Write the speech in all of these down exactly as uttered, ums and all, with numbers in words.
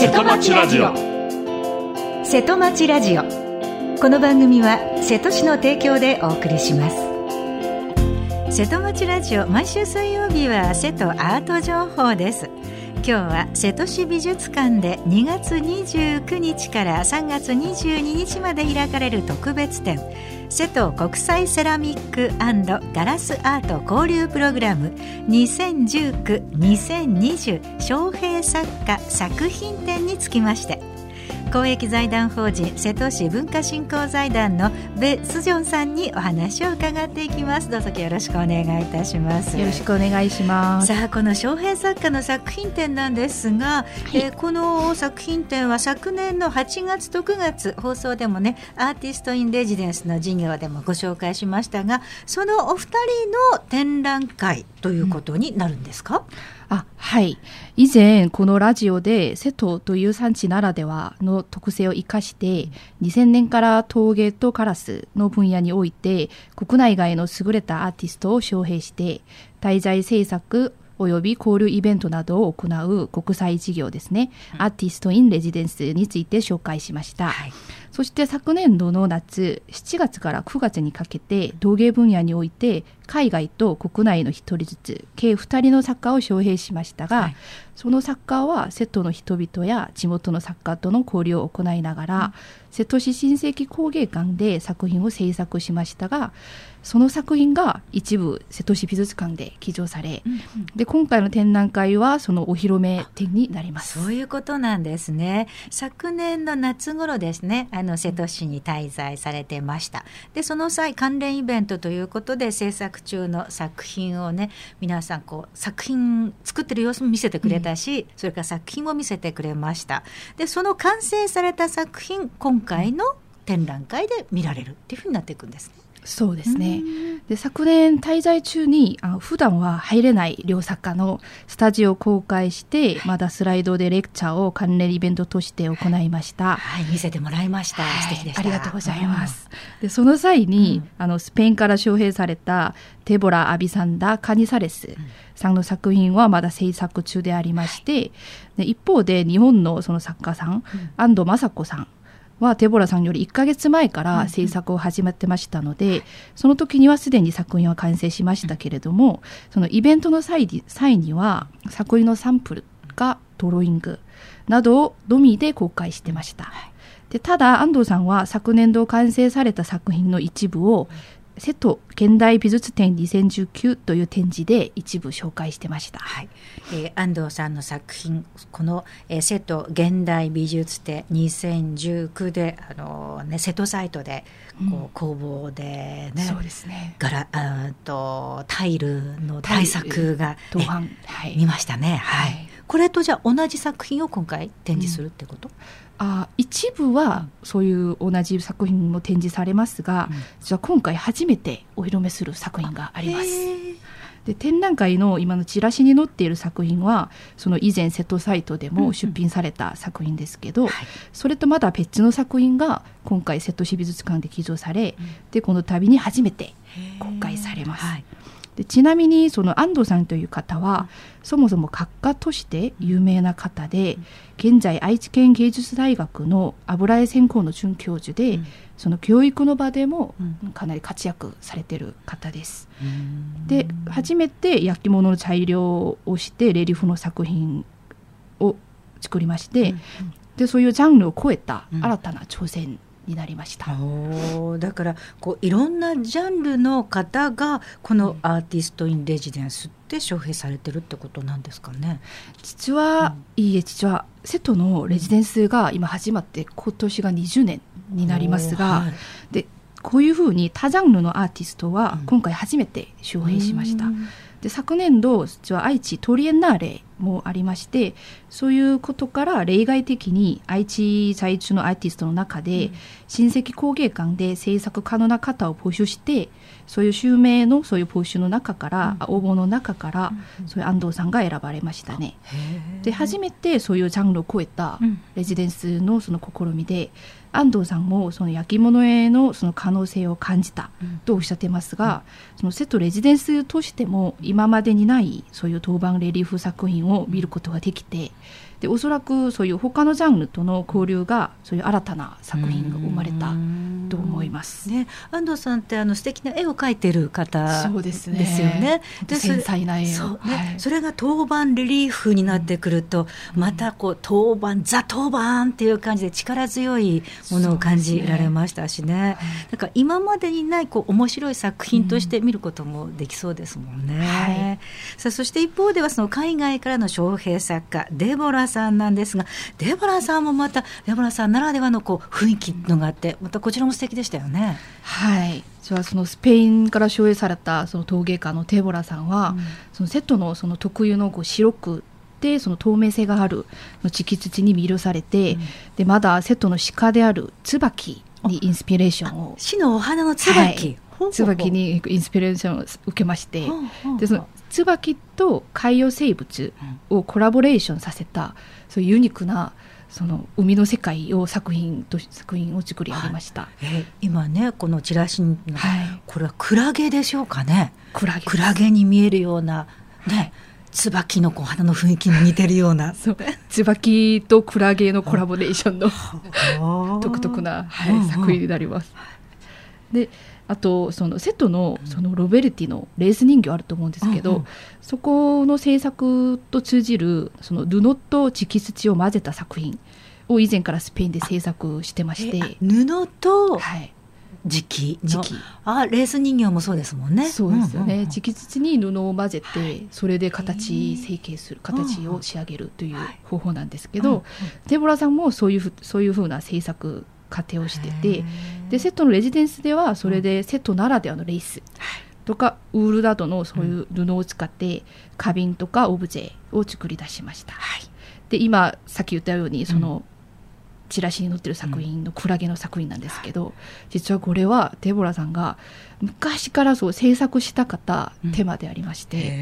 瀬戸町ラジオ。瀬戸町ラジオ。この番組は瀬戸市の提供でお送りします。瀬戸町ラジオ、毎週水曜日は瀬戸アート情報です。今日は瀬戸市美術館でにがつにじゅうくにちからさんがつにじゅうににちまで開かれる特別展、瀬戸国際セラミック&ガラスアート交流プログラムにせんじゅうきゅう にせんにじゅう昌平作家作品展につきまして、公益財団法人瀬戸市文化振興財団のベ・スジョンさんにお話を伺っていきます。どうぞよろしくお願いいたします。 よろしくお願いします。 さあ、この昌平作家の作品展なんですが、はい、えー、この作品展は昨年のはちがつとくがつ放送でもね、アーティストインレジデンスの授業でもご紹介しましたが、そのお二人の展覧会ということになるんですか？うん、 あ、はい。以前このラジオで瀬戸という産地ならではの特性を生かしてにせんねんから陶芸とガラスの分野において国内外の優れたアーティストを招聘して滞在制作および交流イベントなどを行う国際事業ですね、うん、アーティストインレジデンスについて紹介しました。はい、そして昨年度の夏しちがつからくがつにかけて陶芸分野において海外と国内のひとりずつ計ふたりの作家を招聘しましたが、はい、その作家は瀬戸の人々や地元の作家との交流を行いながら、うん、瀬戸市新世紀工芸館で作品を制作しましたが、その作品が一部瀬戸市美術館で寄贈され、うんうん、で今回の展覧会はそのお披露目展になります。 そういうことなんですね。昨年の夏頃ですね、あの瀬戸市に滞在されてました。でその際関連イベントということで制作中の作品をね、皆さんこう作品作ってる様子も見せてくれたし、うん、それから作品を見せてくれました。でその完成された作品、今回の展覧会で見られるっていうふうになっていくんですね。 そうですね。で昨年滞在中にあ普段は入れない両作家のスタジオを公開して、まだスライドでレクチャーを関連イベントとして行いました。 はい、見せてもらいました。はい、素敵でした。 ありがとうございます。うん、でその際に、うん、あのスペインから招聘されたテボラ・アビサンダ・カニサレスさんの作品はまだ制作中でありまして、はい、で一方で日本のその作家さん、うん、安藤雅子さんはテボラさんよりいっかげつまえから制作を始まってましたので、うんうん、その時にはすでに作品は完成しましたけれども、そのイベントの際に、際には作品のサンプルがドローイングなどをのみで公開してました。でただ安藤さんは昨年度完成された作品の一部を瀬戸現代美術展にせんじゅうきゅうという展示で一部紹介してました。 はい、えー、安藤さんの作品、この、えー、瀬戸現代美術展にせんじゅうきゅうで、あのーね、瀬戸サイトでこう、うん、工房でね、 そうですね、 ガラあとタイルの大作が、 銅版、はい、 見ましたね。はいはい、これとじゃあ同じ作品を今回展示するってこと？うん、 あ一部はそういう同じ作品も展示されますが、うん、じゃあ今回初めてお披露目する作品があります。で展覧会の今のチラシに載っている作品はその以前瀬戸サイトでも出品された作品ですけど、うんうん、それとまだ別の作品が今回瀬戸市美術館で寄贈され、うん、でこの度に初めて公開されます。はい、でちなみにその安藤さんという方は、うん、そもそも画家として有名な方で、うん、現在愛知県芸術大学の油絵専攻の准教授で、うん、その教育の場でもかなり活躍されている方です。うん、で初めて焼き物の材料をしてレリーフの作品を作りまして、うん、でそういうジャンルを超えた新たな挑戦になりました。 おだからこういろんなジャンルの方がこのアーティストインレジデンスって招聘されてるってことなんですかね。 実は、うん、いいえ実は瀬戸のレジデンスが今始まって今年がにじゅうねんになりますが、はい、でこういうふうに多ジャンルのアーティストは今回初めて招聘しました。うん、で昨年度実は愛知トリエンナーレもありまして、そういうことから例外的に愛知在住のアーティストの中で、うん、新世紀工芸館で制作可能な方を募集して、そういう襲名のそういう募集の中から、うん、応募の中から、うん、そういう安藤さんが選ばれましたね。で初めてそういうジャンルを超えたレジデンスのその試みで、安藤さんもその焼き物へのその可能性を感じたとおっしゃってますが、うん、その瀬戸レジデンスとしても今までにないそういう陶板レリーフ作品品を見ることができて、でおそらくそういう他のジャンルとの交流がそういう新たな作品が生まれたと思います、 ね、安藤さんってあの素敵な絵を描いてる方そうですね、 ですよね。 で繊細な絵をそう、ね、 はい、 それが当番レリーフになってくると、うん、またこう当番ザ当番っていう感じで力強いものを感じられましたしね。だから今までにないこう面白い作品として見ることもできそうですもんね、うんはい、さあそして一方ではその海外からの招聘作家デボラさんなんですが、デボラさんもまたデボラさんならではのこう雰囲気のがあって、またこちらも素敵でしたよね。 はい、それはそのスペインから招聘されたその陶芸家のデボラさんは、うん、そのセットのその特有のこう白くでその透明性がある直筆に魅了されて、うん、でまだセットの鹿である椿にインスピレーションを、 死のお花の椿、はい、ほうほう椿にインスピレーションを受けまして、ほうほうほう、でその椿と海洋生物をコラボレーションさせた、そういうユニークなその海の世界を作品と作品を作り上げました、 はいえー、今ねこのチラシの、はい、これはクラゲでしょうかね。 クラゲクラゲに見えるような、ねはい、椿のこう花の雰囲気に似てるようなそう椿とクラゲのコラボレーションの独特な、はい、作品になります。であとそのセット の, そのロベルティのレース人形あると思うんですけど、うんうん、そこの制作と通じるその布と直筆を混ぜた作品を以前からスペインで制作してまして、 布と磁器の、はい、あレース人形もそうですもんね。 そうですよね、うんうんうん、直筆に布を混ぜてそれで形成形する形を仕上げるという方法なんですけど、うんうん、デボラさんもそういうそういう風な制作過程をしてて、でセットのレジデンスではそれでセットならではのレースとかウールなどのそういう布を使って花瓶とかオブジェを作り出しました、はい、で今さっき言ったようにそのチラシに載ってる作品のクラゲの作品なんですけど、実はこれはデボラさんが昔からそう制作したかったテーマでありまして、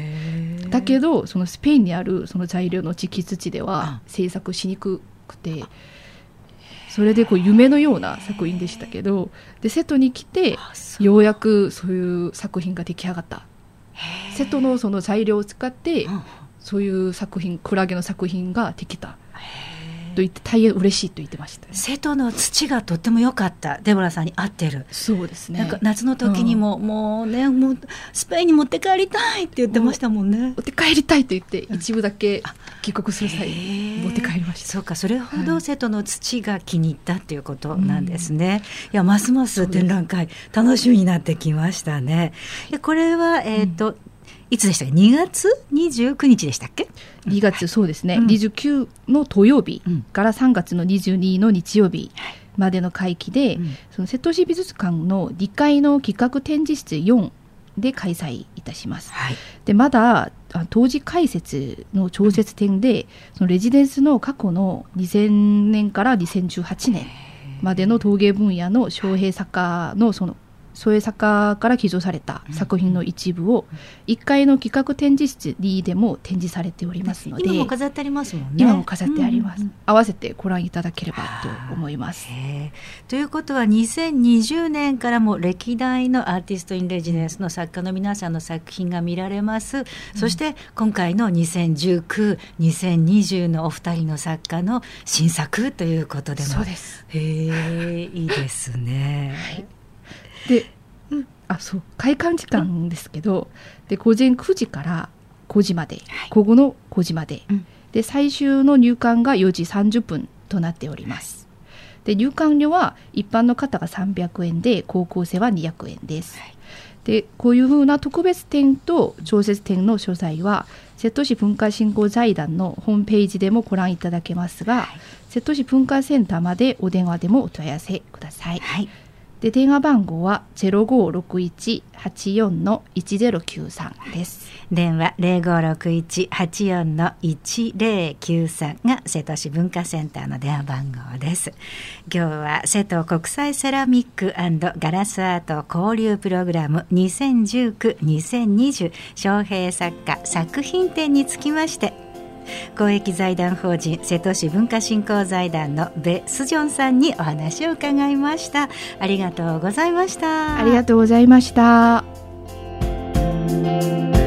うん、だけどそのスペインにあるその材料の直筆では制作しにくくて、それでこう夢のような作品でしたけど、でセットに来てようやくそういう作品が出来上がった。セットのその材料を使ってそういう作品クラゲの作品ができたと言って大変嬉しいと言ってました、ね、 瀬戸の土がとっても良かった。デボラさんに合ってる。 そうですね。 なんか夏の時にも、うん、もうねもうスペインに持って帰りたいって言ってましたもんね。 持って帰りたいと言って一部だけ帰国する際に持って帰りました。 そうか、それほど瀬戸の土が気に入ったっていうことなんですね、はい、いやますます展覧会楽しみになってきましたね。でこれはえっ、ー、と、うんいつでしたっけ？にがつにじゅうくにちでしたっけ？ にがつ、そうですね、うん、にじゅうくの土曜日からさんがつのにじゅうにの日曜日までの会期で、うん、その瀬戸市美術館のにかいの企画展示室よんで開催いたします、はい、でまだ当時解説の常設展でそのレジデンスの過去のにせんねんからにせんじゅうはちねんまでの陶芸分野の招聘作家のそのそういう作家から寄贈された作品の一部をいっかいの企画展示室にでも展示されておりますので、 今も飾ってありますもんね。 今も飾ってあります、うんうん、合わせてご覧いただければと思います。 ということはにせんにじゅうねんからも歴代のアーティストインレジデンスの作家の皆さんの作品が見られます、うん、そして今回のにせんじゅうきゅう、にせんにじゅうのお二人の作家の新作ということでもそうです。 へーいいですね、はいで、うん、あそう開館時間ですけど、うん、で午前くじからごじまで、はい、午後のごじまで、うん、で最終の入館がよじさんじゅっぷんとなっております。で入館料は一般の方がさんびゃくえんで高校生はにひゃくえんです、はい、でこういうふうな特別展と常設展の詳細は瀬戸市文化振興財団のホームページでもご覧いただけますが、はい、瀬戸市文化センターまでお電話でもお問い合わせください、はい、で電話番号は ゼロごろくいちはちよんのいちゼロきゅうさん です。 電話 ゼロごろくいちはちよんのいちゼロきゅうさんが瀬戸市文化センターの電話番号です。今日は瀬戸国際セラミック&ガラスアート交流プログラムにせんじゅうきゅう、にせんにじゅう招聘作家作品展につきまして、公益財団法人瀬戸市文化振興財団のベ・スジョンさんにお話を伺いました。ありがとうございました。 ありがとうございました。